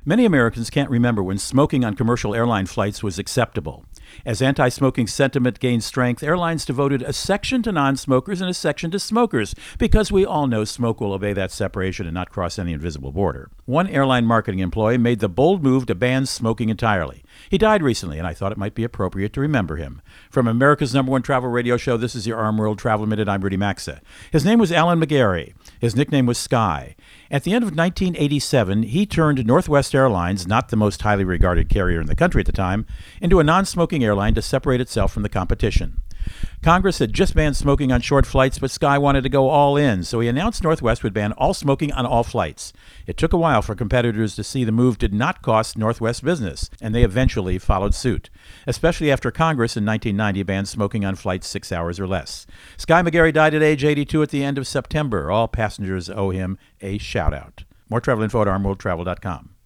Many Americans can't remember when smoking on commercial airline flights was acceptable. As anti-smoking sentiment gained strength, airlines devoted a section to non-smokers and a section to smokers, because we all know smoke will obey that separation and not cross any invisible border. One airline marketing employee made the bold move to ban smoking entirely. He died recently, and I thought it might be appropriate to remember him. From America's #1 travel radio show, this is your Arm World Travel Minute. I'm Rudy Maxa. His name was Alan McGarry. His nickname was Sky. At the end of 1987, he turned Northwest Airlines, not the most highly regarded carrier in the country at the time, into a non-smoking airline to separate itself from the competition. Congress had just banned smoking on short flights, but Sky wanted to go all in, so he announced Northwest would ban all smoking on all flights. It took a while for competitors to see the move did not cost Northwest business, and they eventually followed suit, especially after Congress in 1990 banned smoking on flights 6 hours or less. Sky McGarry died at age 82 at the end of September. All passengers owe him a shout-out. More travel info at armworldtravel.com.